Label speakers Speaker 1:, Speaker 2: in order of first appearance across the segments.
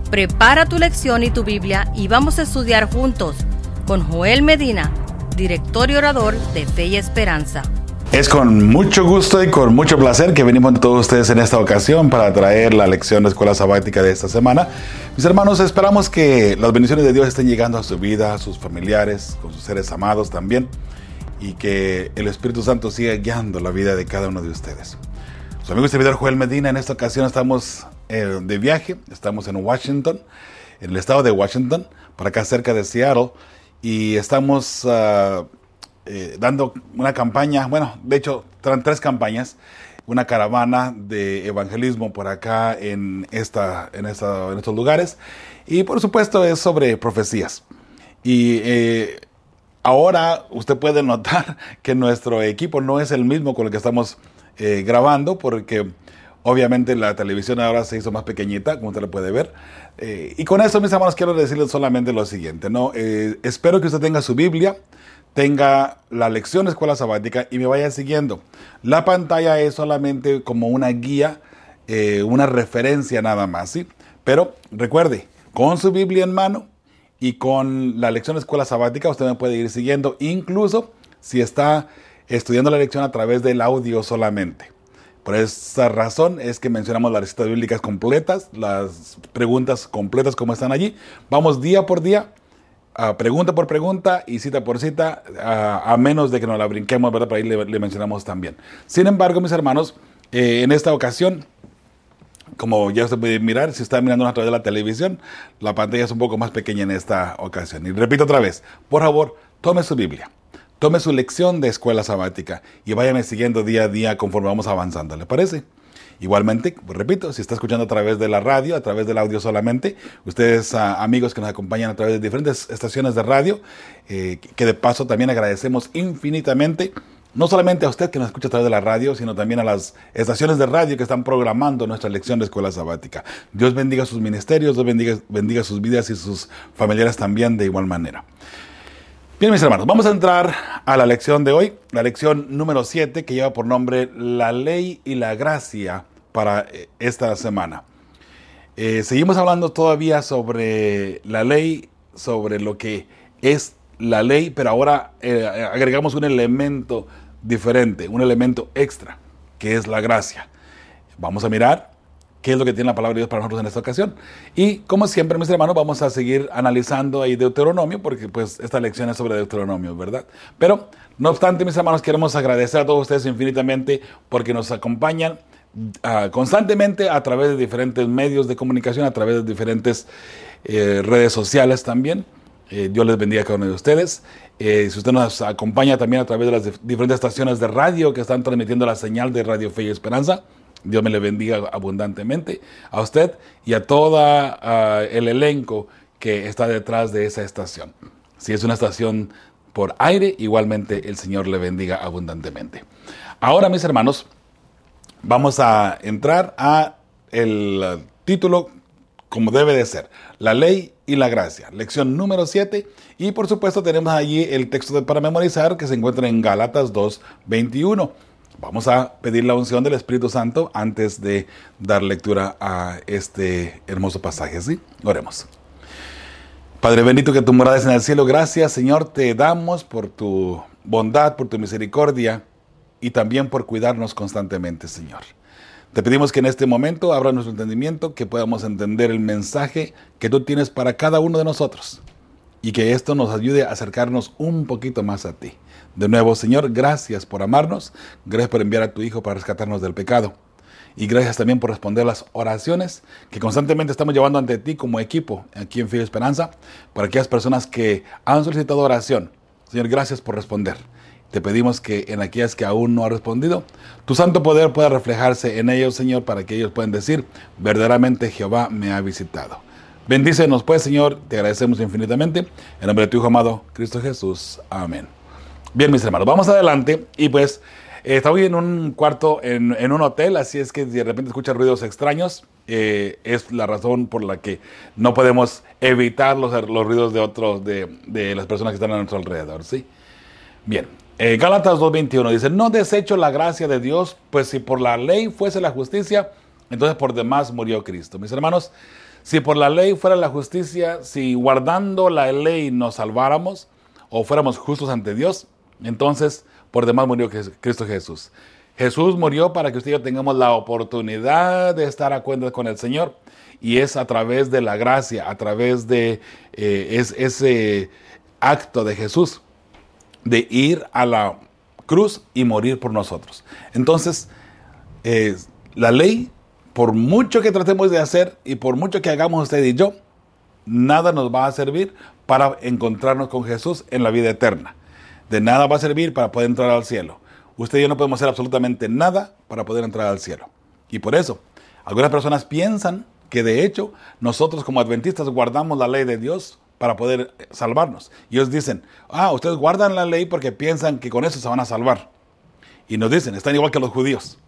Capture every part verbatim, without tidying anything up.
Speaker 1: Prepara tu lección y tu Biblia y vamos a estudiar juntos con Joel Medina, director y orador de Fe y Esperanza.
Speaker 2: Es con mucho gusto y con mucho placer que venimos a todos ustedes en esta ocasión para traer la lección de Escuela Sabática de esta semana. Mis hermanos, esperamos que las bendiciones de Dios estén llegando a su vida, a sus familiares, con sus seres amados también, y que el Espíritu Santo siga guiando la vida de cada uno de ustedes. Su amigo y servidor Joel Medina, en esta ocasión estamos eh, de viaje, estamos en Washington, en el estado de Washington, por acá cerca de Seattle, y estamos uh, eh, dando una campaña, bueno, de hecho, traen tres campañas, una caravana de evangelismo por acá en, esta, en, esta, en estos lugares, y por supuesto es sobre profecías. Y eh, ahora usted puede notar que nuestro equipo no es el mismo con el que estamos Eh, grabando, porque obviamente la televisión ahora se hizo más pequeñita, como usted lo puede ver, eh, y con eso, mis hermanos, quiero decirles solamente lo siguiente, ¿no? Eh, espero que usted tenga su Biblia, tenga la lección de Escuela Sabática y me vaya siguiendo. La pantalla es solamente como una guía, eh, una referencia nada más, ¿sí? Pero recuerde, con su Biblia en mano y con la lección de Escuela Sabática usted me puede ir siguiendo, incluso si está estudiando la lección a través del audio solamente. Por esa razón es que mencionamos las citas bíblicas completas, las preguntas completas como están allí. Vamos día por día, uh, pregunta por pregunta y cita por cita, uh, a menos de que nos la brinquemos, ¿verdad? Por ahí le, le mencionamos también. Sin embargo, mis hermanos, eh, en esta ocasión, como ya usted puede mirar, si está mirando a través de la televisión, la pantalla es un poco más pequeña en esta ocasión. Y repito otra vez, por favor, tome su Biblia. Tome su lección de Escuela Sabática y váyame siguiendo día a día conforme vamos avanzando, ¿le parece? Igualmente, pues repito, si está escuchando a través de la radio, a través del audio solamente, ustedes uh, amigos que nos acompañan a través de diferentes estaciones de radio, eh, que de paso también agradecemos infinitamente, no solamente a usted que nos escucha a través de la radio, sino también a las estaciones de radio que están programando nuestra lección de Escuela Sabática. Dios bendiga sus ministerios, Dios bendiga, bendiga sus vidas y sus familiares también de igual manera. Bien, mis hermanos, vamos a entrar a la lección de hoy, la lección número siete, que lleva por nombre La Ley y la Gracia para esta semana. Eh, seguimos hablando todavía sobre la ley, sobre lo que es la ley, pero ahora eh, agregamos un elemento diferente, un elemento extra, que es la gracia. Vamos a mirar qué es lo que tiene la palabra de Dios para nosotros en esta ocasión. Y como siempre, mis hermanos, vamos a seguir analizando ahí Deuteronomio, porque pues esta lección es sobre Deuteronomio, ¿verdad? Pero, no obstante, mis hermanos, queremos agradecer a todos ustedes infinitamente porque nos acompañan uh, constantemente a través de diferentes medios de comunicación, a través de diferentes eh, redes sociales también. Eh, Dios les bendiga a cada uno de ustedes. Eh, si usted nos acompaña también a través de las dif- diferentes estaciones de radio que están transmitiendo la señal de Radio Fe y Esperanza, Dios me le bendiga abundantemente a usted y a todo uh, el elenco que está detrás de esa estación. Si es una estación por aire, igualmente el Señor le bendiga abundantemente. Ahora, mis hermanos, vamos a entrar a el uh, título como debe de ser, La Ley y la Gracia, lección número siete, y por supuesto tenemos allí el texto de, para memorizar que se encuentra en Gálatas dos veintiuno. Vamos a pedir la unción del Espíritu Santo antes de dar lectura a este hermoso pasaje, ¿sí? Oremos. Padre bendito, que tu morada es en el cielo, gracias, Señor, te damos por tu bondad, por tu misericordia y también por cuidarnos constantemente, Señor. Te pedimos que en este momento abra nuestro entendimiento, que podamos entender el mensaje que tú tienes para cada uno de nosotros y que esto nos ayude a acercarnos un poquito más a ti. De nuevo, Señor, gracias por amarnos, gracias por enviar a tu Hijo para rescatarnos del pecado. Y gracias también por responder las oraciones que constantemente estamos llevando ante ti como equipo aquí en Fe y Esperanza, para aquellas personas que han solicitado oración. Señor, gracias por responder. Te pedimos que en aquellas que aún no han respondido, tu santo poder pueda reflejarse en ellos, Señor, para que ellos puedan decir, verdaderamente Jehová me ha visitado. Bendícenos pues, Señor, te agradecemos infinitamente. En nombre de tu Hijo amado, Cristo Jesús. Amén. Bien, mis hermanos, vamos adelante y pues eh, estamos en un cuarto, en, en un hotel, así es que de repente escuchan ruidos extraños, eh, es la razón por la que no podemos evitar los, los ruidos de otros, de, de las personas que están a nuestro alrededor, ¿sí? Bien, eh, Gálatas dos veintiuno dice, no desecho la gracia de Dios, pues si por la ley fuese la justicia, entonces por demás murió Cristo. Mis hermanos, Si por la ley fuera la justicia, si guardando la ley nos salváramos o fuéramos justos ante Dios, entonces por demás murió Cristo Jesús. Jesús murió para que usted y yo tengamos la oportunidad de estar a cuentas con el Señor, y es a través de la gracia, a través de eh, es, ese acto de Jesús de ir a la cruz y morir por nosotros. Entonces, eh, la ley, por mucho que tratemos de hacer y por mucho que hagamos usted y yo, nada nos va a servir para encontrarnos con Jesús en la vida eterna. De nada va a servir para poder entrar al cielo. Usted y yo no podemos hacer absolutamente nada para poder entrar al cielo. Y por eso, algunas personas piensan que de hecho nosotros como adventistas guardamos la ley de Dios para poder salvarnos. Y ellos dicen, ah, ustedes guardan la ley porque piensan que con eso se van a salvar. Y nos dicen, están igual que los judíos.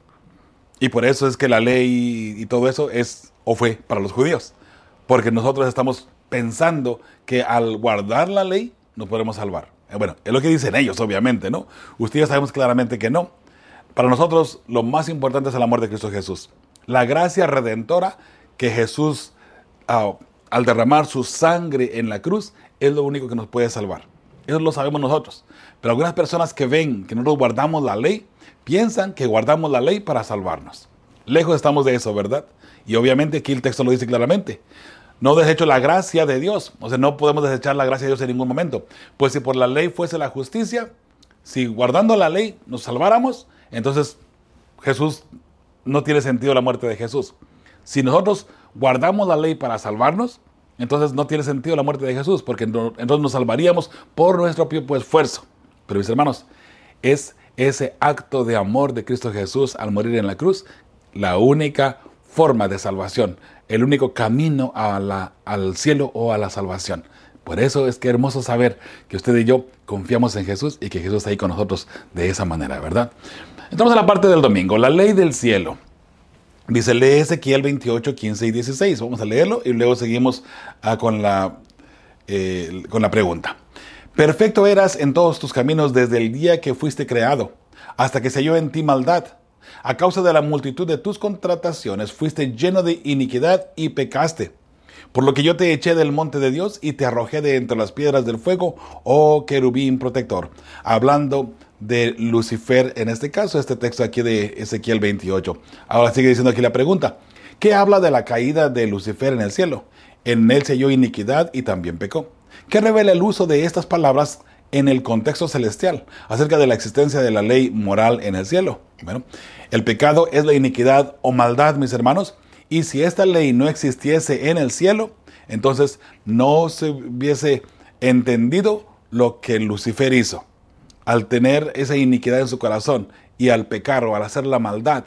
Speaker 2: Y por eso es que la ley y todo eso es o fue para los judíos. Porque nosotros estamos pensando que al guardar la ley nos podemos salvar. Bueno, es lo que dicen ellos, obviamente, ¿no? Ustedes sabemos claramente que no. Para nosotros lo más importante es el amor de Cristo Jesús. La gracia redentora que Jesús, uh, al derramar su sangre en la cruz, es lo único que nos puede salvar. Eso lo sabemos nosotros. Pero algunas personas que ven que nosotros guardamos la ley, piensan que guardamos la ley para salvarnos. Lejos estamos de eso, ¿verdad? Y obviamente aquí el texto lo dice claramente. No desecho la gracia de Dios. O sea, no podemos desechar la gracia de Dios en ningún momento. Pues si por la ley fuese la justicia, si guardando la ley nos salváramos, entonces Jesús, no tiene sentido la muerte de Jesús. Si nosotros guardamos la ley para salvarnos, entonces no tiene sentido la muerte de Jesús, porque no, entonces nos salvaríamos por nuestro propio esfuerzo. Pero mis hermanos, es ese acto de amor de Cristo Jesús al morir en la cruz la única forma de salvación, el único camino a la, al cielo o a la salvación. Por eso es que hermoso saber que usted y yo confiamos en Jesús y que Jesús está ahí con nosotros de esa manera, ¿verdad? Entramos a la parte del domingo, la ley del cielo. Dice, lee Ezequiel veintiocho, quince y dieciséis. Vamos a leerlo y luego seguimos uh, con, la, eh, con la pregunta. Perfecto eras en todos tus caminos desde el día que fuiste creado, hasta que se halló en ti maldad. A causa de la multitud de tus contrataciones fuiste lleno de iniquidad y pecaste. Por lo que yo te eché del monte de Dios y te arrojé de entre las piedras del fuego, oh querubín protector. Hablando de Lucifer, en este caso, este texto aquí de Ezequiel veintiocho. Ahora sigue diciendo aquí la pregunta. ¿Qué habla de la caída de Lucifer en el cielo? En él se halló iniquidad y también pecó. ¿Qué revela el uso de estas palabras en el contexto celestial acerca de la existencia de la ley moral en el cielo? Bueno, el pecado es la iniquidad o maldad, mis hermanos, y si esta ley no existiese en el cielo, entonces no se hubiese entendido lo que Lucifer hizo. Al tener esa iniquidad en su corazón y al pecar o al hacer la maldad,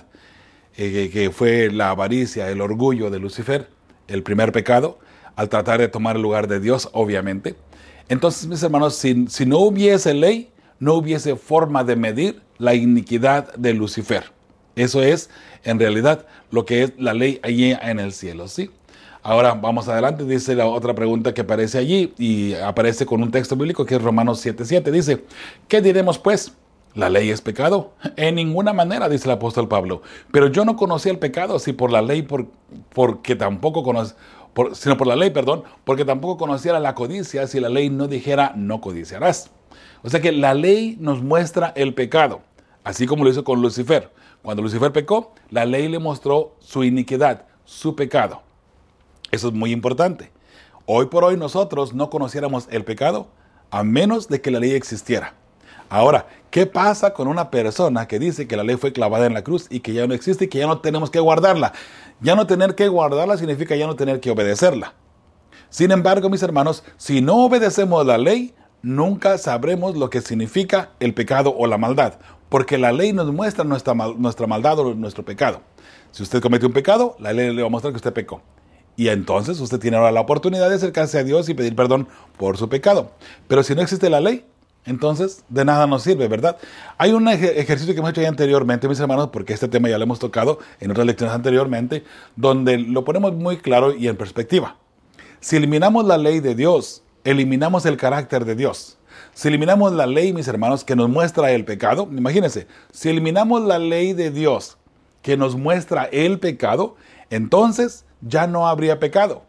Speaker 2: eh, que fue la avaricia, el orgullo de Lucifer, el primer pecado, al tratar de tomar el lugar de Dios, obviamente. Entonces, mis hermanos, si, si no hubiese ley, no hubiese forma de medir la iniquidad de Lucifer. Eso es, en realidad, lo que es la ley allí en el cielo, ¿sí? Ahora, vamos adelante, dice la otra pregunta que aparece allí, y aparece con un texto bíblico que es Romanos siete siete. Dice, ¿qué diremos pues? ¿La ley es pecado? En ninguna manera, dice el apóstol Pablo. Pero yo no conocía el pecado, si por la ley, por, porque tampoco conocía, por, sino por la ley, perdón, porque tampoco conociera la codicia, si la ley no dijera, no codiciarás. O sea que la ley nos muestra el pecado, así como lo hizo con Lucifer. Cuando Lucifer pecó, la ley le mostró su iniquidad, su pecado. Eso es muy importante. Hoy por hoy nosotros no conociéramos el pecado a menos de que la ley existiera. Ahora, ¿qué pasa con una persona que dice que la ley fue clavada en la cruz y que ya no existe y que ya no tenemos que guardarla? Ya no tener que guardarla significa ya no tener que obedecerla. Sin embargo, mis hermanos, si no obedecemos la ley, nunca sabremos lo que significa el pecado o la maldad, porque la ley nos muestra nuestra, mal, nuestra maldad o nuestro pecado. Si usted comete un pecado, la ley le va a mostrar que usted pecó. Y entonces usted tiene ahora la oportunidad de acercarse a Dios y pedir perdón por su pecado. Pero si no existe la ley, entonces de nada nos sirve, ¿verdad? Hay un ej- ejercicio que hemos hecho ya anteriormente, mis hermanos, porque este tema ya lo hemos tocado en otras lecciones anteriormente, donde lo ponemos muy claro y en perspectiva. Si eliminamos la ley de Dios, eliminamos el carácter de Dios. Si eliminamos la ley, mis hermanos, que nos muestra el pecado, imagínense, si eliminamos la ley de Dios que nos muestra el pecado, entonces ya no habría pecado.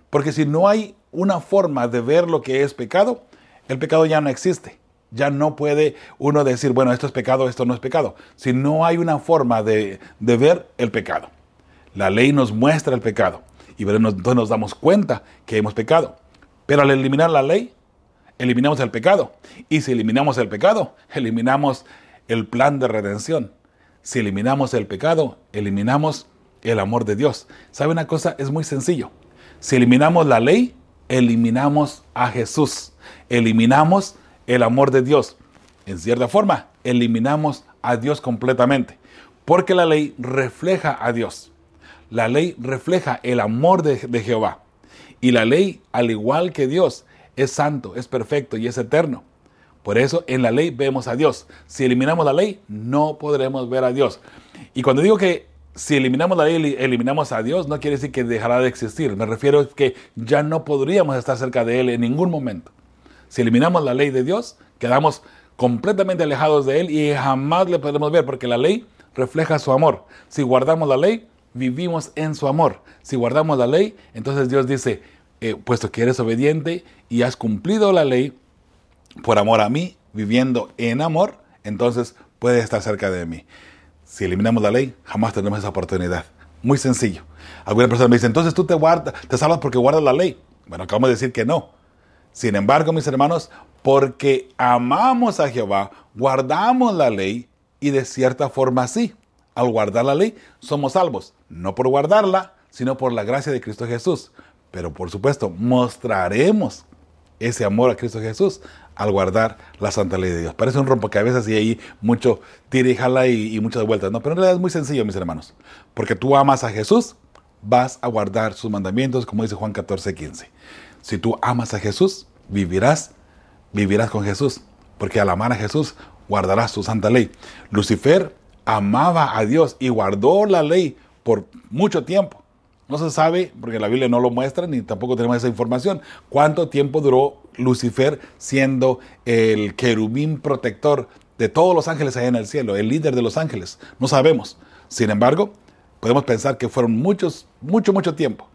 Speaker 2: Porque si no hay una forma de ver lo que es pecado, el pecado ya no existe. Ya no puede uno decir, bueno, esto es pecado, esto no es pecado. Si no hay una forma de, de ver el pecado. La ley nos muestra el pecado y entonces nos damos cuenta que hemos pecado. Pero al eliminar la ley, eliminamos el pecado. Y si eliminamos el pecado, eliminamos el plan de redención. Si eliminamos el pecado, eliminamos el amor de Dios. ¿Sabe una cosa? Es muy sencillo. Si eliminamos la ley, eliminamos a Jesús. Eliminamos el amor de Dios. En cierta forma, eliminamos a Dios completamente. Porque la ley refleja a Dios. La ley refleja el amor de, de Jehová. Y la ley, al igual que Dios, es santo, es perfecto y es eterno. Por eso en la ley vemos a Dios. Si eliminamos la ley, no podremos ver a Dios. Y cuando digo que si eliminamos la ley, eliminamos a Dios, no quiere decir que dejará de existir. Me refiero a que ya no podríamos estar cerca de Él en ningún momento. Si eliminamos la ley de Dios, quedamos completamente alejados de Él y jamás le podremos ver, porque la ley refleja su amor. Si guardamos la ley, vivimos en su amor. Si guardamos la ley, entonces Dios dice, eh, puesto que eres obediente y has cumplido la ley por amor a mí, viviendo en amor, entonces puedes estar cerca de mí. Si eliminamos la ley, jamás tenemos esa oportunidad. Muy sencillo. Alguna persona me dice, entonces tú te, guardas, te salvas porque guardas la ley. Bueno, acabamos de decir que no. Sin embargo, mis hermanos, porque amamos a Jehová, guardamos la ley y de cierta forma sí. Al guardar la ley, somos salvos. No por guardarla, sino por la gracia de Cristo Jesús. Pero por supuesto, mostraremos ese amor a Cristo Jesús al guardar la santa ley de Dios. Parece un rompecabezas y ahí mucho tira y jala y, y muchas vueltas. No, pero en realidad es muy sencillo, mis hermanos. Porque tú amas a Jesús, vas a guardar sus mandamientos, como dice Juan catorce, quince. Si tú amas a Jesús, vivirás, vivirás con Jesús. Porque al amar a Jesús, guardarás su santa ley. Lucifer amaba a Dios y guardó la ley por mucho tiempo. No se sabe, porque la Biblia no lo muestra, ni tampoco tenemos esa información, cuánto tiempo duró Lucifer siendo el querubín protector de todos los ángeles allá en el cielo, el líder de los ángeles. No sabemos. Sin embargo, podemos pensar que fueron muchos, mucho, mucho tiempo.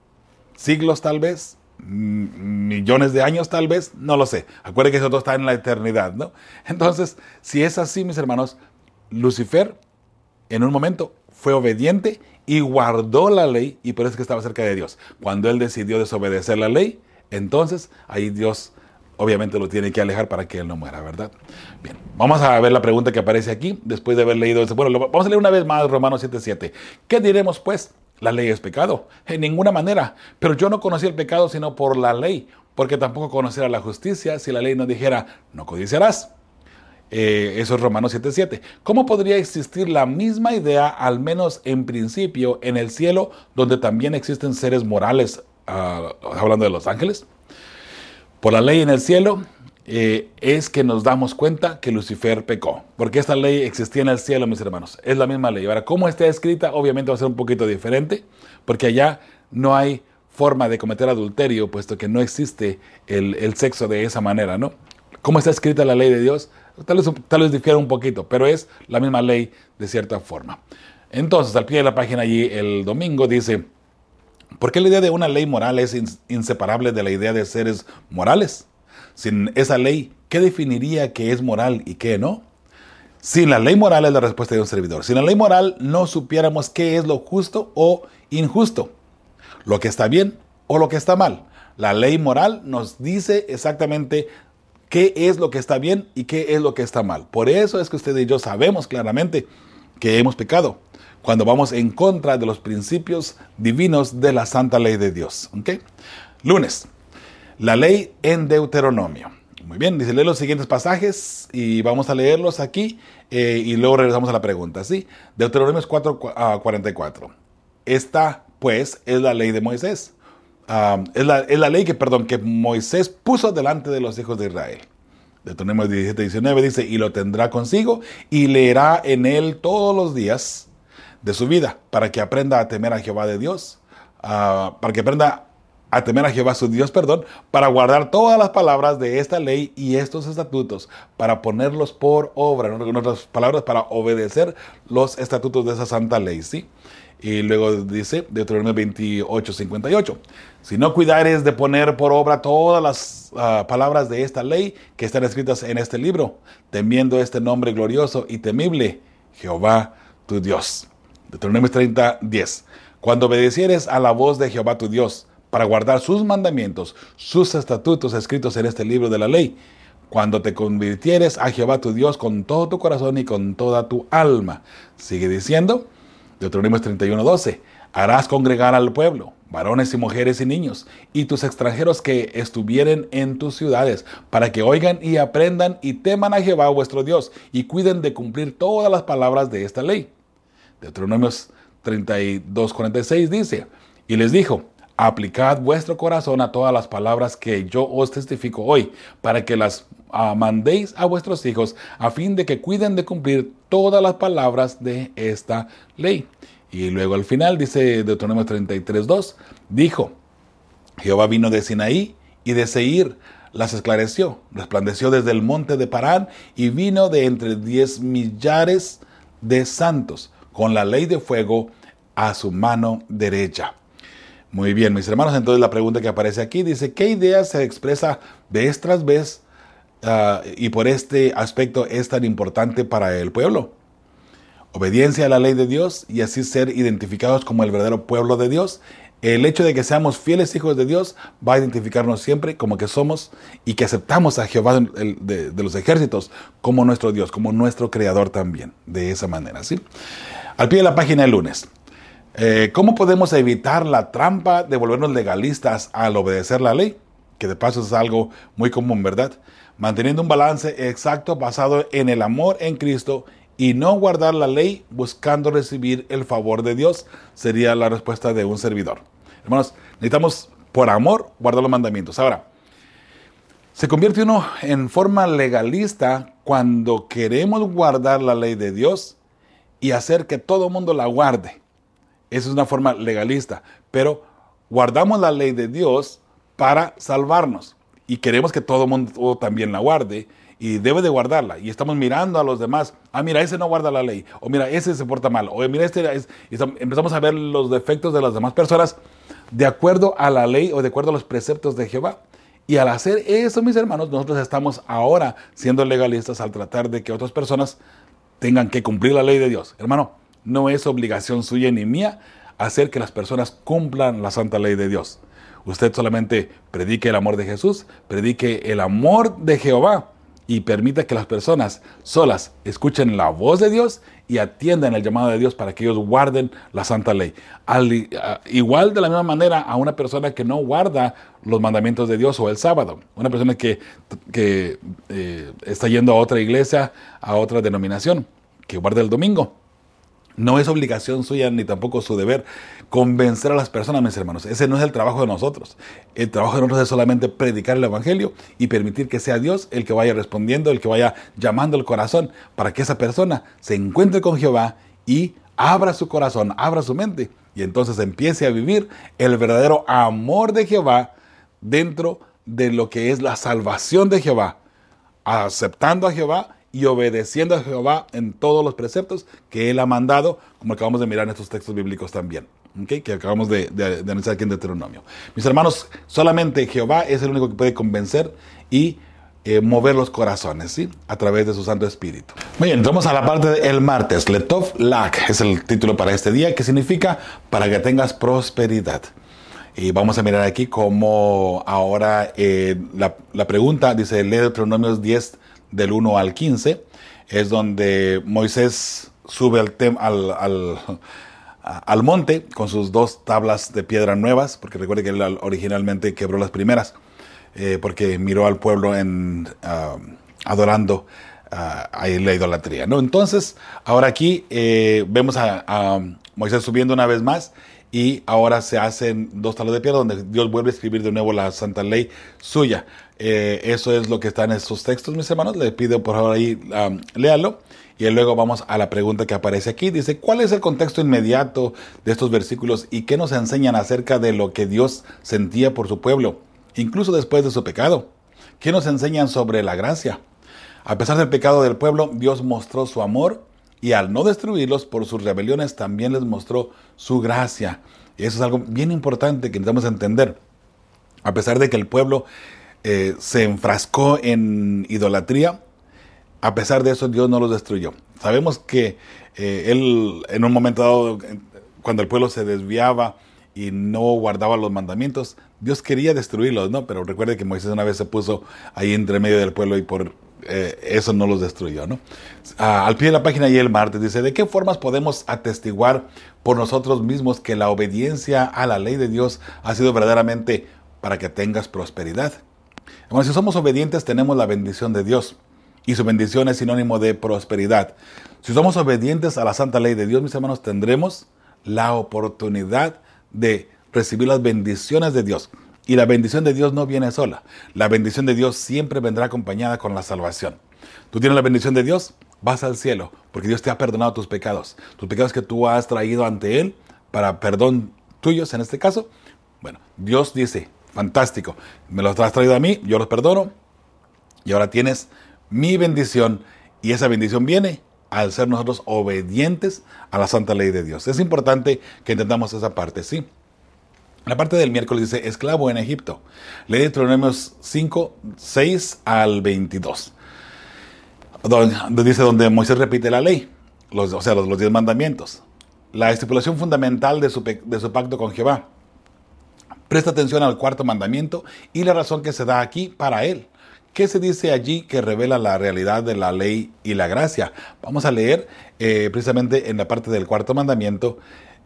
Speaker 2: Siglos tal vez, millones de años tal vez, no lo sé. Acuérdense que eso todo está en la eternidad, ¿no? Entonces, si es así, mis hermanos, Lucifer en un momento fue obediente y guardó la ley, y por eso es que estaba cerca de Dios. Cuando él decidió desobedecer la ley, entonces ahí Dios obviamente lo tiene que alejar para que él no muera, ¿verdad? Bien, vamos a ver la pregunta que aparece aquí, después de haber leído eso. Bueno, lo, vamos a leer una vez más Romanos siete siete. ¿Qué diremos pues? ¿La ley es pecado? En ninguna manera. Pero yo no conocí el pecado sino por la ley, porque tampoco conociera la justicia si la ley no dijera, no codiciarás. Eh, eso es Romanos siete siete. ¿Cómo podría existir la misma idea, al menos en principio, en el cielo, donde también existen seres morales, uh, hablando de los ángeles? Por la ley en el cielo eh, es que nos damos cuenta que Lucifer pecó, porque esta ley existía en el cielo, mis hermanos. Es la misma ley. Ahora, ¿cómo está escrita? Obviamente va a ser un poquito diferente, porque allá no hay forma de cometer adulterio, puesto que no existe el, el sexo de esa manera, ¿no? ¿Cómo está escrita la ley de Dios? Tal vez, tal vez difiere un poquito, pero es la misma ley de cierta forma. Entonces, al pie de la página allí, el domingo dice, ¿por qué la idea de una ley moral es inseparable de la idea de seres morales? Sin esa ley, ¿qué definiría qué es moral y qué no? Sin la ley moral es la respuesta de un servidor. Sin la ley moral no supiéramos qué es lo justo o injusto, lo que está bien o lo que está mal. La ley moral nos dice exactamente qué es lo que está bien y qué es lo que está mal. Por eso es que usted y yo sabemos claramente que hemos pecado cuando vamos en contra de los principios divinos de la santa ley de Dios. ¿Okay? Lunes, la ley en Deuteronomio. Muy bien, dice, lee los siguientes pasajes y vamos a leerlos aquí eh, y luego regresamos a la pregunta. ¿Sí? Deuteronomio cuatro, cuarenta y cuatro. Esta, pues, es la ley de Moisés. Um, es, la, es la ley que, perdón, que Moisés puso delante de los hijos de Israel. Deuteronomio diecisiete, diecinueve dice, y lo tendrá consigo y leerá en él todos los días de su vida, para que aprenda a temer a Jehová de Dios, uh, para que aprenda a temer a Jehová su Dios, perdón, para guardar todas las palabras de esta ley y estos estatutos, para ponerlos por obra, en otras palabras, para obedecer los estatutos de esa santa ley, ¿sí? Y luego dice Deuteronomio veintiocho, cincuenta y ocho. Si no cuidares de poner por obra todas las uh, palabras de esta ley que están escritas en este libro, temiendo este nombre glorioso y temible, Jehová tu Dios. Deuteronomio treinta, diez. Cuando obedecieres a la voz de Jehová tu Dios, para guardar sus mandamientos, sus estatutos escritos en este libro de la ley, cuando te convirtieres a Jehová tu Dios con todo tu corazón y con toda tu alma. Sigue diciendo, Deuteronomio treinta y uno, doce. Harás congregar al pueblo, varones y mujeres y niños, y tus extranjeros que estuvieren en tus ciudades, para que oigan y aprendan y teman a Jehová vuestro Dios, y cuiden de cumplir todas las palabras de esta ley. Deuteronomio treinta y dos, cuarenta y seis dice, y les dijo, aplicad vuestro corazón a todas las palabras que yo os testifico hoy, para que las uh, mandéis a vuestros hijos, a fin de que cuiden de cumplir todas las palabras de esta ley. Y luego al final dice Deuteronomio treinta y tres, dos, dijo, Jehová vino de Sinaí y de Seir las esclareció, resplandeció desde el monte de Parán y vino de entre diez millares de santos, con la ley de fuego a su mano derecha. Muy bien, mis hermanos, entonces la pregunta que aparece aquí dice, ¿qué idea se expresa vez tras vez uh, y por este aspecto es tan importante para el pueblo? Obediencia a la ley de Dios y así ser identificados como el verdadero pueblo de Dios. El hecho de que seamos fieles hijos de Dios va a identificarnos siempre como que somos y que aceptamos a Jehová de, de, de los ejércitos como nuestro Dios, como nuestro creador también, de esa manera, ¿sí? Al pie de la página el lunes. Eh, ¿Cómo podemos evitar la trampa de volvernos legalistas al obedecer la ley? Que de paso es algo muy común, ¿verdad? Manteniendo un balance exacto basado en el amor en Cristo y no guardar la ley buscando recibir el favor de Dios, sería la respuesta de un servidor. Hermanos, necesitamos por amor guardar los mandamientos. Ahora, se convierte uno en forma legalista cuando queremos guardar la ley de Dios y hacer que todo el mundo la guarde. Esa es una forma legalista, pero guardamos la ley de Dios para salvarnos y queremos que todo el mundo también la guarde y debe de guardarla. Y estamos mirando a los demás, ah, mira, ese no guarda la ley, o mira, ese se porta mal, o mira, este es... Y empezamos a ver los defectos de las demás personas de acuerdo a la ley o de acuerdo a los preceptos de Jehová. Y al hacer eso, mis hermanos, nosotros estamos ahora siendo legalistas al tratar de que otras personas tengan que cumplir la ley de Dios. Hermano, no es obligación suya ni mía hacer que las personas cumplan la santa ley de Dios. Usted solamente predique el amor de Jesús, predique el amor de Jehová y permita que las personas solas escuchen la voz de Dios y atiendan el llamado de Dios para que ellos guarden la santa ley. Al, uh, igual de la misma manera a una persona que no guarda los mandamientos de Dios o el sábado, una persona que, que eh, está yendo a otra iglesia, a otra denominación, que guarda el domingo. No es obligación suya ni tampoco su deber convencer a las personas, mis hermanos. Ese no es el trabajo de nosotros. El trabajo de nosotros es solamente predicar el evangelio y permitir que sea Dios el que vaya respondiendo, el que vaya llamando el corazón para que esa persona se encuentre con Jehová y abra su corazón, abra su mente y entonces empiece a vivir el verdadero amor de Jehová dentro de lo que es la salvación de Jehová, aceptando a Jehová y obedeciendo a Jehová en todos los preceptos que Él ha mandado, como acabamos de mirar en estos textos bíblicos también, ¿okay? Que acabamos de, de, de analizar aquí en Deuteronomio. Mis hermanos, solamente Jehová es el único que puede convencer y eh, mover los corazones, ¿sí? A través de su Santo Espíritu. Muy bien, entramos a la parte del martes. Letov Lak es el título para este día, que significa para que tengas prosperidad. Y vamos a mirar aquí cómo ahora eh, la, la pregunta, dice, lee Deuteronomios diez, del uno al quince, es donde Moisés sube al, tem, al, al, al monte con sus dos tablas de piedra nuevas, porque recuerde que él originalmente quebró las primeras, eh, porque miró al pueblo en, uh, adorando uh, a la idolatría, ¿no? Entonces, ahora aquí eh, vemos a, a Moisés subiendo una vez más, y ahora se hacen dos tablas de piedra donde Dios vuelve a escribir de nuevo la santa ley suya. Eh, eso es lo que está en estos textos, mis hermanos. Les pido por favor ahí, um, léalo. Y luego vamos a la pregunta que aparece aquí. Dice, ¿cuál es el contexto inmediato de estos versículos y qué nos enseñan acerca de lo que Dios sentía por su pueblo, incluso después de su pecado? ¿Qué nos enseñan sobre la gracia? A pesar del pecado del pueblo, Dios mostró su amor y al no destruirlos por sus rebeliones también les mostró su gracia. Y eso es algo bien importante que necesitamos entender. A pesar de que el pueblo eh, se enfrascó en idolatría, a pesar de eso Dios no los destruyó. Sabemos que eh, Él en un momento dado, cuando el pueblo se desviaba y no guardaba los mandamientos, Dios quería destruirlos, ¿no? Pero recuerde que Moisés una vez se puso ahí entre medio del pueblo y por eh, eso no los destruyó, ¿no? Ah, al pie de la página y el martes dice, ¿de qué formas podemos atestiguar por nosotros mismos que la obediencia a la ley de Dios ha sido verdaderamente para que tengas prosperidad? Bueno, si somos obedientes tenemos la bendición de Dios y su bendición es sinónimo de prosperidad. Si somos obedientes a la santa ley de Dios, mis hermanos, tendremos la oportunidad de recibir las bendiciones de Dios. Y la bendición de Dios no viene sola. La bendición de Dios siempre vendrá acompañada con la salvación. Tú tienes la bendición de Dios, vas al cielo, porque Dios te ha perdonado tus pecados. Tus pecados que tú has traído ante Él para perdón tuyos en este caso. Bueno, Dios dice, fantástico, me los has traído a mí, yo los perdono y ahora tienes mi bendición y esa bendición viene al ser nosotros obedientes a la santa ley de Dios. Es importante que entendamos esa parte, ¿sí? La parte del miércoles dice, esclavo en Egipto. Ley de Deuteronomios cinco, seis al veintidós. Donde dice, donde Moisés repite la ley, los, o sea, los, los diez mandamientos. La estipulación fundamental de su, de su pacto con Jehová. Presta atención al cuarto mandamiento y la razón que se da aquí para él. ¿Qué se dice allí que revela la realidad de la ley y la gracia? Vamos a leer eh, precisamente en la parte del cuarto mandamiento,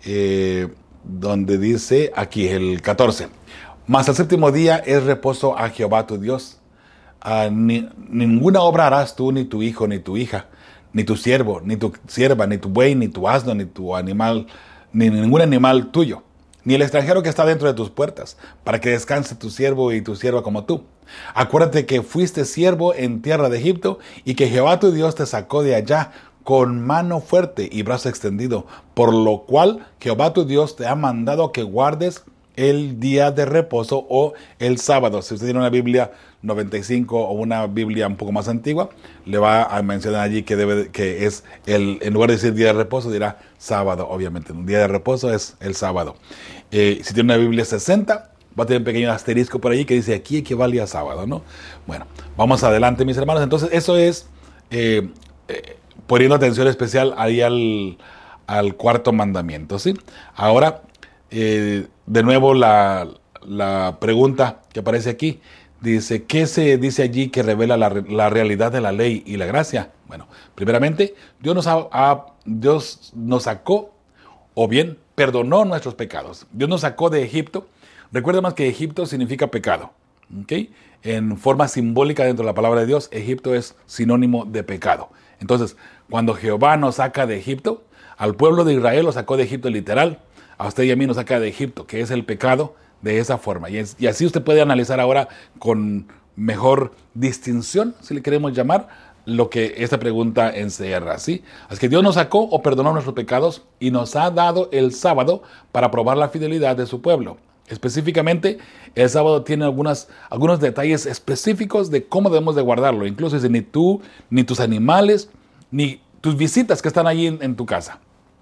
Speaker 2: eh, donde dice aquí el catorce. Mas el séptimo día es reposo a Jehová tu Dios. Ah, ni, ninguna obra harás tú, ni tu hijo, ni tu hija, ni tu siervo, ni tu sierva, ni tu buey, ni tu asno, ni tu animal, ni ningún animal tuyo, ni el extranjero que está dentro de tus puertas, para que descanse tu siervo y tu sierva como tú. Acuérdate que fuiste siervo en tierra de Egipto y que Jehová tu Dios te sacó de allá con mano fuerte y brazo extendido, por lo cual Jehová tu Dios te ha mandado que guardes el día de reposo o el sábado. Si usted tiene una Biblia noventa y cinco o una Biblia un poco más antigua, le va a mencionar allí que debe que es el, en lugar de decir día de reposo, dirá sábado, obviamente. Un día de reposo es el sábado. Eh, si tiene una Biblia sesenta, va a tener un pequeño asterisco por allí que dice aquí equivale a sábado, ¿no? Bueno, vamos adelante, mis hermanos. Entonces, eso es eh, eh, poniendo atención especial ahí al, al cuarto mandamiento, ¿sí? Ahora, eh, de nuevo la, la pregunta que aparece aquí. Dice, ¿qué se dice allí que revela la, la realidad de la ley y la gracia? Bueno, primeramente, Dios nos, ha, ha, Dios nos sacó, o bien, perdonó nuestros pecados. Dios nos sacó de Egipto. Recuerda más que Egipto significa pecado. ¿Okay? En forma simbólica dentro de la palabra de Dios, Egipto es sinónimo de pecado. Entonces, cuando Jehová nos saca de Egipto, al pueblo de Israel lo sacó de Egipto literal, a usted y a mí nos saca de Egipto, que es el pecado, de esa forma. Y, es, y así usted puede analizar ahora con mejor distinción, si le queremos llamar, lo que esta pregunta encierra, ¿sí? Así que Dios nos sacó o perdonó nuestros pecados y nos ha dado el sábado para probar la fidelidad de su pueblo. Específicamente, el sábado tiene algunas, algunos detalles específicos de cómo debemos de guardarlo. Incluso dice, ni tú, ni tus animales, ni tus visitas que están allí en, en tu casa.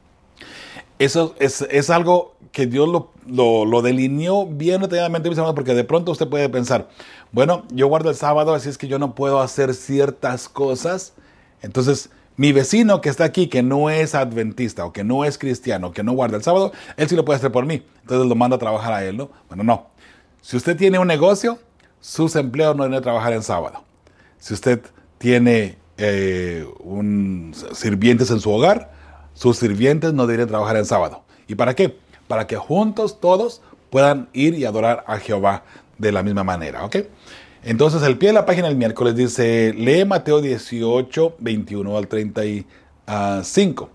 Speaker 2: Eso es, es algo que Dios lo, lo, lo delineó bien detalladamente, mis hermanos, porque de pronto usted puede pensar, bueno, yo guardo el sábado, así es que yo no puedo hacer ciertas cosas. Entonces, mi vecino que está aquí, que no es adventista o que no es cristiano, que no guarda el sábado, él sí lo puede hacer por mí. Entonces lo manda a trabajar a él, ¿no? Bueno, no. Si usted tiene un negocio, sus empleados no deben trabajar en sábado. Si usted tiene eh, un sirvientes en su hogar, sus sirvientes no deberían trabajar en sábado. ¿Y para qué? Para que juntos todos puedan ir y adorar a Jehová de la misma manera, ¿ok? Entonces, el pie de la página del miércoles dice, lee Mateo dieciocho, veintiuno al treinta y cinco.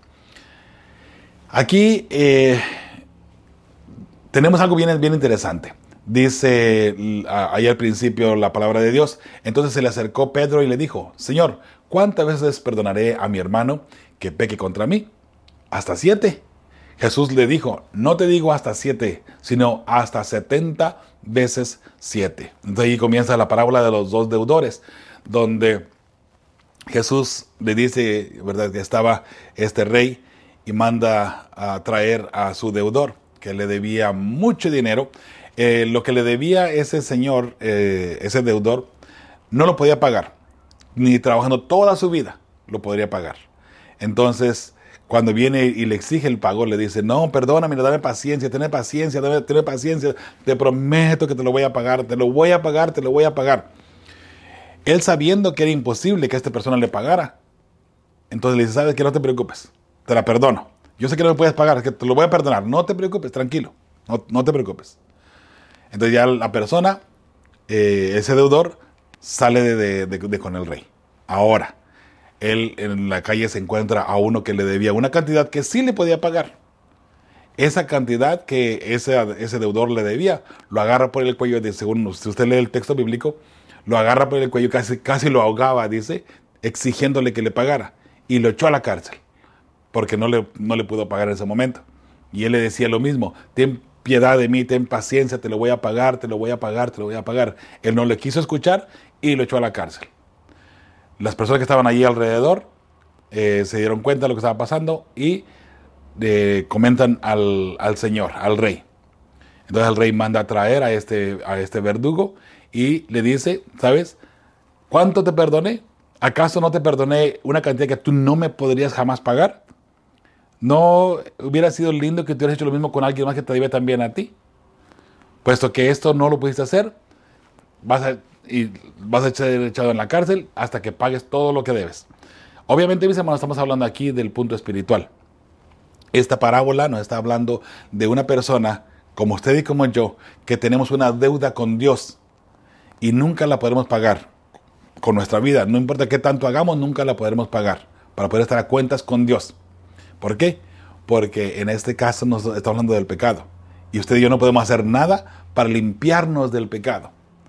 Speaker 2: Aquí eh, tenemos algo bien, bien interesante. Dice ahí al principio la palabra de Dios. Entonces se le acercó Pedro y le dijo, Señor, ¿cuántas veces perdonaré a mi hermano que peque contra mí? ¿Hasta siete? Jesús le dijo, no te digo hasta siete, sino hasta setenta veces siete. Entonces ahí comienza la parábola de los dos deudores, donde Jesús le dice, ¿verdad?, que estaba este rey y manda a traer a su deudor, que le debía mucho dinero. Eh, lo que le debía ese señor, eh, ese deudor, no lo podía pagar, ni trabajando toda su vida lo podría pagar. Entonces, cuando viene y le exige el pago, le dice, no, perdóname, dame paciencia, ten paciencia, dame, ten paciencia, te prometo que te lo voy a pagar, te lo voy a pagar, te lo voy a pagar. Él, sabiendo que era imposible que esta persona le pagara, entonces le dice, sabes que no te preocupes, te la perdono. Yo sé que no me puedes pagar, es que te lo voy a perdonar, no te preocupes, tranquilo, no, no te preocupes. Entonces ya la persona, eh, ese deudor, sale de, de, de, de con el rey. Ahora, él en la calle se encuentra a uno que le debía una cantidad que sí le podía pagar. Esa cantidad que ese, ese deudor le debía, lo agarra por el cuello, de, según si usted lee el texto bíblico, lo agarra por el cuello, casi, casi lo ahogaba, dice, exigiéndole que le pagara. Y lo echó a la cárcel, porque no le, no le pudo pagar en ese momento. Y él le decía lo mismo, ten piedad de mí, ten paciencia, te lo voy a pagar, te lo voy a pagar, te lo voy a pagar. Él no le quiso escuchar y lo echó a la cárcel. Las personas que estaban allí alrededor eh, se dieron cuenta de lo que estaba pasando y eh, comentan al, al señor, al rey. Entonces el rey manda a traer a este, a este verdugo y le dice, ¿sabes cuánto te perdoné? ¿Acaso no te perdoné una cantidad que tú no me podrías jamás pagar? ¿No hubiera sido lindo que tú hubieras hecho lo mismo con alguien más que te debe también a ti? Puesto que esto no lo pudiste hacer, vas a, y vas a ser echado en la cárcel hasta que pagues todo lo que debes. Obviamente, mis hermanos, estamos hablando aquí del punto espiritual. Esta parábola nos está hablando de una persona, como usted y como yo, que tenemos una deuda con Dios y nunca la podremos pagar con nuestra vida. No importa qué tanto hagamos, nunca la podremos pagar para poder estar a cuentas con Dios. ¿Por qué? Porque en este caso nos está hablando del pecado. Y usted y yo no podemos hacer nada para limpiarnos del pecado.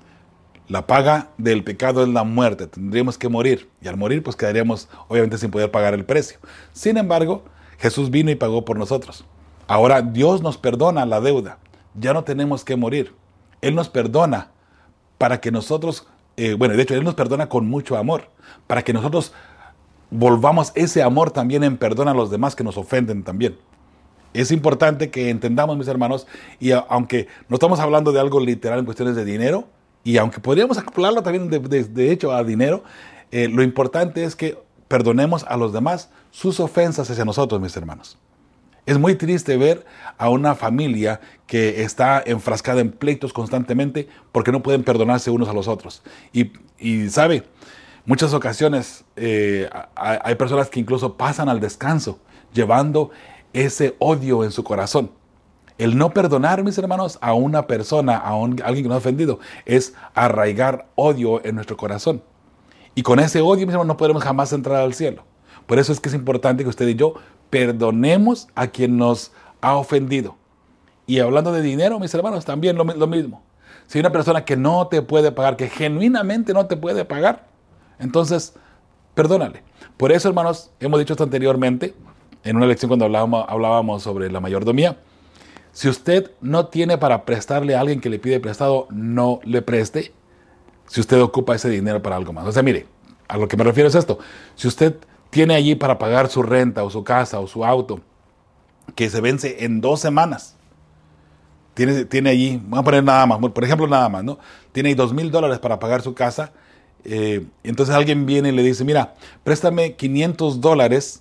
Speaker 2: La paga del pecado es la muerte. Tendríamos que morir. Y al morir, pues quedaríamos obviamente sin poder pagar el precio. Sin embargo, Jesús vino y pagó por nosotros. Ahora Dios nos perdona la deuda. Ya no tenemos que morir. Él nos perdona para que nosotros, eh, bueno, de hecho, Él nos perdona con mucho amor. Para que nosotros volvamos ese amor también en perdón a los demás que nos ofenden también. Es importante que entendamos, mis hermanos, y a, aunque no estamos hablando de algo literal en cuestiones de dinero, y aunque podríamos acoplarlo también de, de, de hecho a dinero, eh, lo importante es que perdonemos a los demás sus ofensas hacia nosotros, mis hermanos. Es muy triste ver a una familia que está enfrascada en pleitos constantemente porque no pueden perdonarse unos a los otros. Y, y ¿sabe? Muchas ocasiones eh, hay personas que incluso pasan al descanso llevando ese odio en su corazón. El no perdonar, mis hermanos, a una persona, a, un, a alguien que nos ha ofendido, es arraigar odio en nuestro corazón. Y con ese odio, mis hermanos, no podremos jamás entrar al cielo. Por eso es que es importante que usted y yo perdonemos a quien nos ha ofendido. Y hablando de dinero, mis hermanos, también lo, lo mismo. Si hay una persona que no te puede pagar, que genuinamente no te puede pagar, entonces perdónale. Por eso, hermanos, hemos dicho esto anteriormente, en una lección cuando hablábamos, hablábamos sobre la mayordomía. Si usted no tiene para prestarle a alguien que le pide prestado, no le preste si usted ocupa ese dinero para algo más. O sea, mire, a lo que me refiero es esto. Si usted tiene allí para pagar su renta o su casa o su auto, que se vence en dos semanas, tiene, tiene allí, vamos a poner nada más, por ejemplo nada más, ¿no? Tiene ahí dos mil dólares para pagar su casa, eh, entonces alguien viene y le dice, mira, préstame quinientos dólares,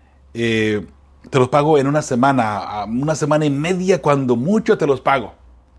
Speaker 2: eh, te los pago en una semana, una semana y media, cuando mucho te los pago.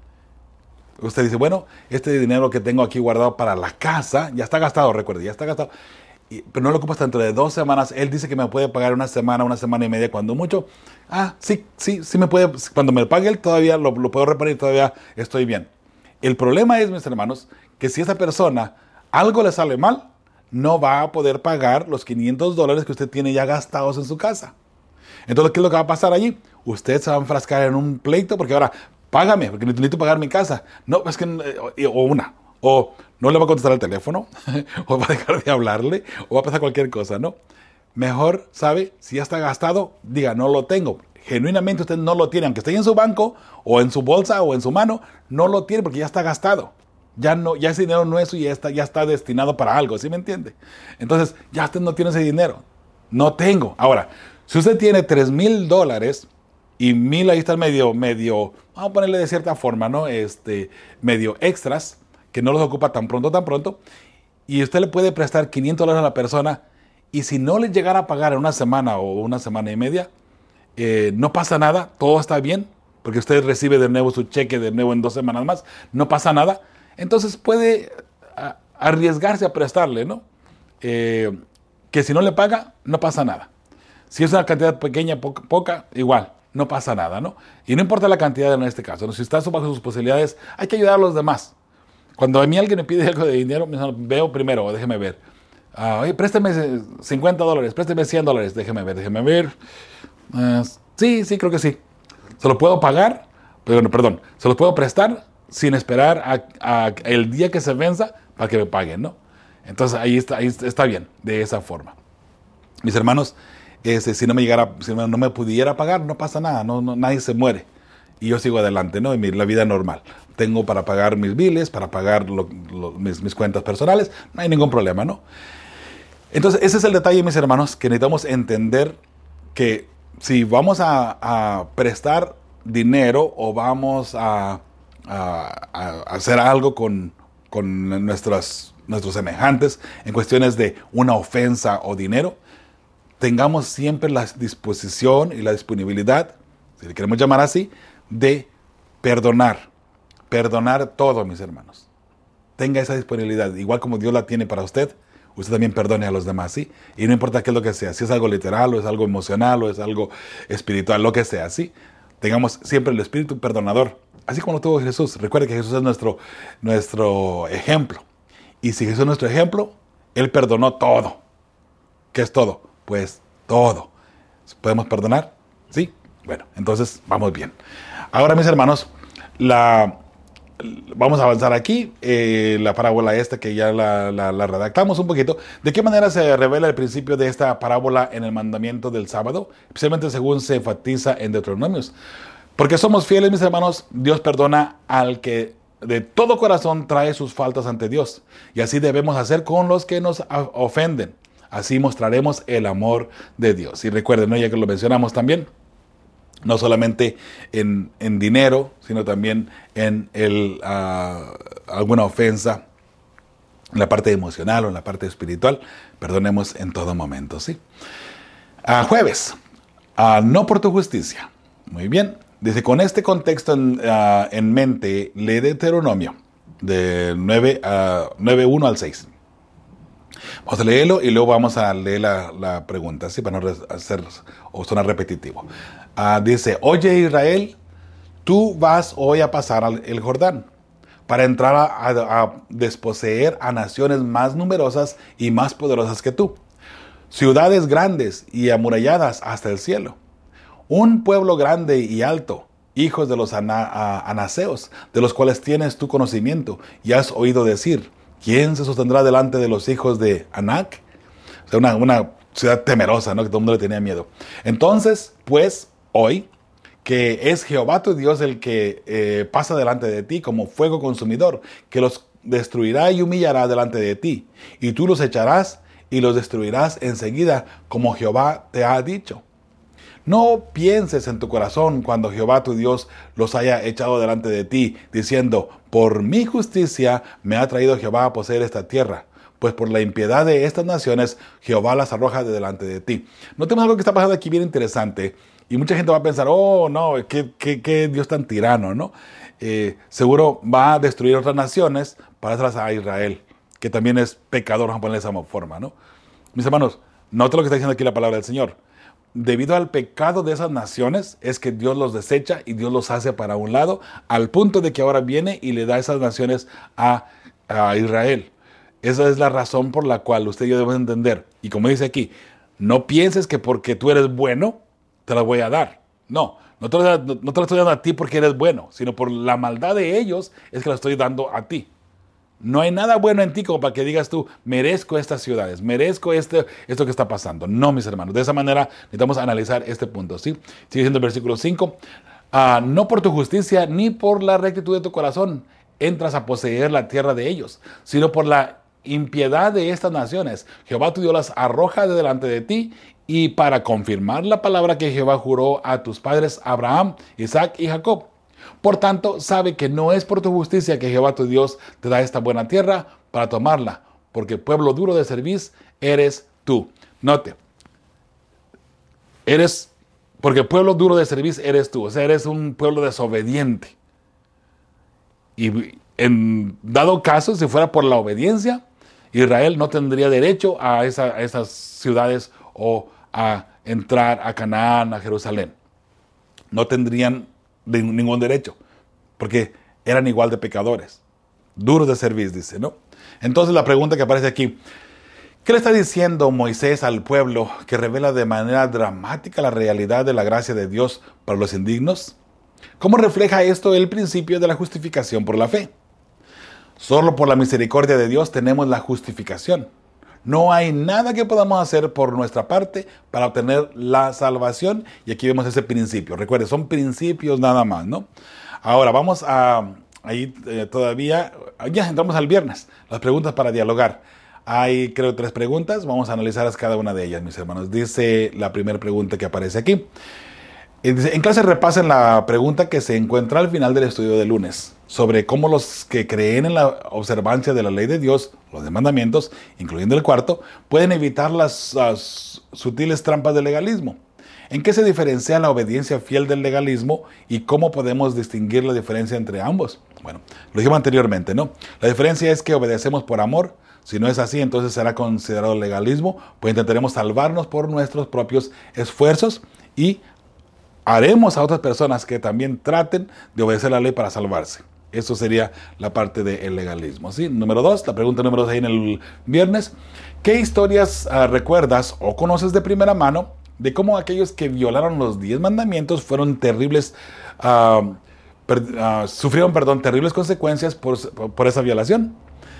Speaker 2: Usted dice, bueno, este dinero que tengo aquí guardado para la casa, ya está gastado, recuerde, ya está gastado. Y, pero no lo ocupas dentro de dos semanas. Él dice que me puede pagar una semana, una semana y media, cuando mucho. Ah, sí, sí, sí me puede. Cuando me pague él, todavía lo, lo puedo reparar y todavía estoy bien. El problema es, mis hermanos, que si esa persona algo le sale mal, no va a poder pagar los quinientos dólares que usted tiene ya gastados en su casa. Entonces, ¿qué es lo que va a pasar allí? Usted se va a enfrascar en un pleito porque ahora, págame, porque necesito pagar mi casa. No, es que, o una, o no le va a contestar el teléfono, o va a dejar de hablarle, o va a pasar cualquier cosa, ¿no? Mejor, ¿sabe? Si ya está gastado, diga, no lo tengo. Genuinamente usted no lo tiene, aunque esté en su banco, o en su bolsa, o en su mano, no lo tiene porque ya está gastado. Ya, no, ya ese dinero no es suyo, ya está, ya está destinado para algo, ¿sí me entiende? Entonces, ya usted no tiene ese dinero. No tengo. Ahora, si usted tiene tres mil dólares y mil ahí está medio, medio, vamos a ponerle de cierta forma, ¿no? Este, medio extras, que no los ocupa tan pronto, tan pronto, y usted le puede prestar quinientos dólares a la persona, y si no le llegara a pagar en una semana o una semana y media, eh, no pasa nada, todo está bien, porque usted recibe de nuevo su cheque de nuevo en dos semanas más, no pasa nada. Entonces puede a, arriesgarse a prestarle, ¿no? Eh, que si no le paga, no pasa nada. Si es una cantidad pequeña, poca, poca, igual, no pasa nada, ¿no? Y no importa la cantidad en este caso, ¿no? Si está bajo sus posibilidades, hay que ayudar a los demás. Cuando a mí alguien me pide algo de dinero, veo primero, déjeme ver. Uh, oye, présteme cincuenta dólares, présteme cien dólares, déjeme ver, déjeme ver. Uh, sí, sí, creo que sí. Se lo puedo pagar, pero, perdón, se lo puedo prestar sin esperar a, a el día que se venza para que me paguen, ¿no? Entonces ahí está, ahí está bien, de esa forma. Mis hermanos, ese, si no me llegara, si no me pudiera pagar, no pasa nada, no, no, nadie se muere. Y yo sigo adelante, ¿no? En mi, la vida normal. Tengo para pagar mis biles, para pagar lo, lo, mis, mis cuentas personales, no hay ningún problema, ¿no? Entonces, ese es el detalle, mis hermanos, que necesitamos entender que si vamos a, a prestar dinero o vamos a, a, a hacer algo con, con nuestras, nuestros semejantes en cuestiones de una ofensa o dinero, tengamos siempre la disposición y la disponibilidad, si le queremos llamar así, de perdonar. Perdonar todo, mis hermanos. Tenga esa disponibilidad, igual como Dios la tiene para usted, usted también perdone a los demás, ¿sí? Y no importa qué es lo que sea, si es algo literal, o es algo emocional, o es algo espiritual, lo que sea, ¿sí? Tengamos siempre el espíritu perdonador, así como lo tuvo Jesús. Recuerde que Jesús es nuestro, nuestro ejemplo. Y si Jesús es nuestro ejemplo, Él perdonó todo. ¿Qué es todo? Pues todo. ¿Podemos perdonar? Sí. Bueno, entonces vamos bien. Ahora, mis hermanos, la... vamos a avanzar aquí, eh, la parábola esta que ya la, la, la redactamos un poquito. ¿De qué manera se revela el principio de esta parábola en el mandamiento del sábado? Especialmente según se enfatiza en Deuteronomios. Porque somos fieles, mis hermanos, Dios perdona al que de todo corazón trae sus faltas ante Dios. Y así debemos hacer con los que nos ofenden. Así mostraremos el amor de Dios. Y recuerden, ¿no? Ya que lo mencionamos también, no solamente en, en dinero, sino también en el, uh, alguna ofensa, en la parte emocional o en la parte espiritual. Perdonemos en todo momento, ¿sí? Uh, jueves, uh, no por tu justicia. Muy bien. Dice, con este contexto en, uh, en mente, lee Deuteronomio, de nueve, uno al seis. Vamos a leerlo y luego vamos a leer la, la pregunta, ¿sí? Para no hacer o sonar repetitivo. Uh, dice, oye Israel, tú vas hoy a pasar el Jordán para entrar a, a, a desposeer a naciones más numerosas y más poderosas que tú, ciudades grandes y amuralladas hasta el cielo, un pueblo grande y alto, hijos de los ana, a, anaseos, de los cuales tienes tu conocimiento y has oído decir, ¿quién se sostendrá delante de los hijos de Anac? O sea, una, una ciudad temerosa, ¿no? Que todo el mundo le tenía miedo. Entonces, pues, hoy, que es Jehová tu Dios el que eh, pasa delante de ti como fuego consumidor, que los destruirá y humillará delante de ti, y tú los echarás y los destruirás enseguida, como Jehová te ha dicho. No pienses en tu corazón cuando Jehová tu Dios los haya echado delante de ti, diciendo, por mi justicia me ha traído Jehová a poseer esta tierra, pues por la impiedad de estas naciones Jehová las arroja de delante de ti. Notemos algo que está pasando aquí bien interesante, y mucha gente va a pensar, oh no, qué, qué, qué Dios tan tirano, ¿no? Eh, seguro va a destruir otras naciones para darlas a Israel, que también es pecador, vamos a ponerle de esa forma, ¿no? Mis hermanos, noten lo que está diciendo aquí la palabra del Señor. Debido al pecado de esas naciones, es que Dios los desecha y Dios los hace para un lado, al punto de que ahora viene y le da esas naciones a, a Israel. Esa es la razón por la cual usted y yo debemos entender. Y como dice aquí, no pienses que porque tú eres bueno, te las voy a dar. No, no te las no, no te estoy dando a ti porque eres bueno, sino por la maldad de ellos es que las estoy dando a ti. No hay nada bueno en ti como para que digas tú, merezco estas ciudades, merezco este, esto que está pasando. No, mis hermanos. De esa manera necesitamos analizar este punto, ¿sí? Sigue diciendo el versículo cinco. Uh, no por tu justicia ni por la rectitud de tu corazón entras a poseer la tierra de ellos, sino por la impiedad de estas naciones. Jehová tu Dios las arroja de delante de ti, y para confirmar la palabra que Jehová juró a tus padres Abraham, Isaac y Jacob. Por tanto, sabe que no es por tu justicia que Jehová tu Dios te da esta buena tierra para tomarla, porque pueblo duro de cerviz eres tú. Note, eres, porque pueblo duro de cerviz eres tú, o sea, eres un pueblo desobediente. Y en dado caso, si fuera por la obediencia, Israel no tendría derecho a, esa, a esas ciudades o a entrar a Canaán, a Jerusalén. No tendrían de ningún derecho, porque eran igual de pecadores, duros de cerviz, dice, ¿no? Entonces la pregunta que aparece aquí, ¿qué le está diciendo Moisés al pueblo que revela de manera dramática la realidad de la gracia de Dios para los indignos? ¿Cómo refleja esto el principio de la justificación por la fe? Solo por la misericordia de Dios tenemos la justificación. No hay nada que podamos hacer por nuestra parte para obtener la salvación. Y aquí vemos ese principio. Recuerde, son principios nada más, ¿no? Ahora vamos a, ahí eh, todavía, ya entramos al viernes. Las preguntas para dialogar. Hay, creo, tres preguntas. Vamos a analizar cada una de ellas, mis hermanos. Dice la primera pregunta que aparece aquí. En clase repasen la pregunta que se encuentra al final del estudio de lunes sobre cómo los que creen en la observancia de la ley de Dios, los de mandamientos, incluyendo el cuarto, pueden evitar las, las sutiles trampas del legalismo. ¿En qué se diferencia la obediencia fiel del legalismo y cómo podemos distinguir la diferencia entre ambos? Bueno, lo dijimos anteriormente, ¿no? La diferencia es que obedecemos por amor. Si no es así, entonces será considerado legalismo, pues intentaremos salvarnos por nuestros propios esfuerzos y haremos a otras personas que también traten de obedecer la ley para salvarse. Eso sería la parte del legalismo, ¿sí? Número dos, la pregunta número dos ahí en el viernes. ¿Qué historias uh, recuerdas o conoces de primera mano de cómo aquellos que violaron los diez mandamientos fueron terribles, uh, per, uh, sufrieron, perdón, terribles consecuencias por, por esa violación?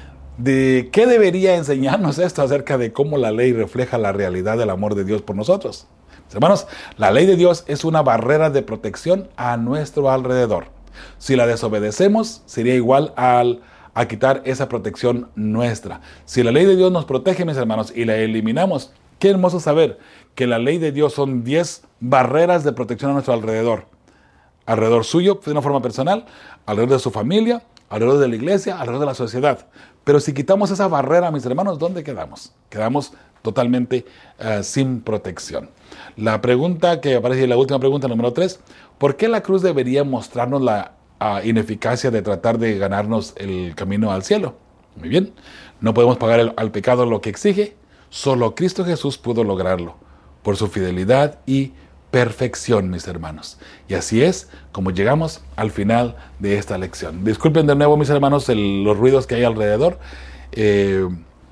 Speaker 2: ¿De qué debería enseñarnos esto acerca de cómo la ley refleja la realidad del amor de Dios por nosotros? Hermanos, la ley de Dios es una barrera de protección a nuestro alrededor. Si la desobedecemos, sería igual al, a quitar esa protección nuestra. Si la ley de Dios nos protege, mis hermanos, y la eliminamos, qué hermoso saber que la ley de Dios son diez barreras de protección a nuestro alrededor. Alrededor suyo, de una forma personal, alrededor de su familia, alrededor de la iglesia, alrededor de la sociedad. Pero si quitamos esa barrera, mis hermanos, ¿dónde quedamos? Quedamos totalmente uh, sin protección. La pregunta que aparece, la última pregunta, número tres, ¿por qué la cruz debería mostrarnos la uh, ineficacia de tratar de ganarnos el camino al cielo? Muy bien, no podemos pagar el, al pecado lo que exige, solo Cristo Jesús pudo lograrlo, por su fidelidad y perfección, mis hermanos. Y así es como llegamos al final de esta lección. Disculpen de nuevo, mis hermanos, el, los ruidos que hay alrededor. Eh,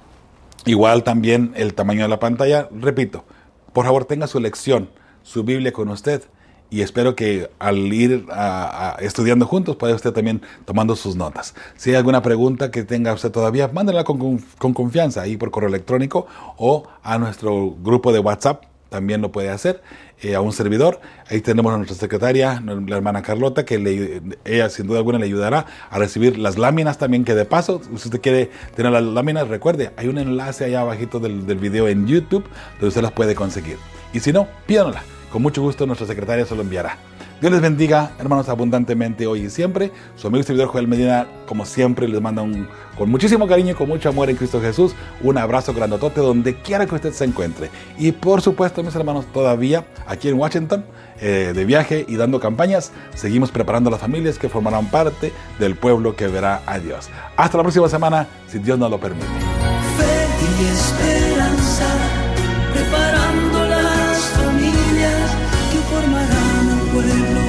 Speaker 2: igual también el tamaño de la pantalla. Repito, por favor tenga su lección, su Biblia con usted. Y espero que al ir a, a estudiando juntos pueda usted también tomando sus notas. Si hay alguna pregunta que tenga usted todavía, mándela con, con, con confianza ahí por correo electrónico o a nuestro grupo de WhatsApp. También lo puede hacer eh, a un servidor. Ahí tenemos a nuestra secretaria, la hermana Carlota, que le, ella sin duda alguna le ayudará a recibir las láminas también, que de paso, si usted quiere tener las láminas, recuerde, hay un enlace allá abajito del, del video en YouTube donde usted las puede conseguir. Y si no, pídanla. Con mucho gusto nuestra secretaria se lo enviará. Dios les bendiga, hermanos, abundantemente hoy y siempre. Su amigo y servidor Joel Medina, como siempre, les manda un, con muchísimo cariño y con mucho amor en Cristo Jesús, un abrazo grandotote donde quiera que usted se encuentre. Y por supuesto, mis hermanos, todavía aquí en Washington, eh, de viaje y dando campañas, seguimos preparando a las familias que formarán parte del pueblo que verá a Dios. Hasta la próxima semana, si Dios nos lo permite.
Speaker 3: Fe y esperanza, preparando las familias que formarán un pueblo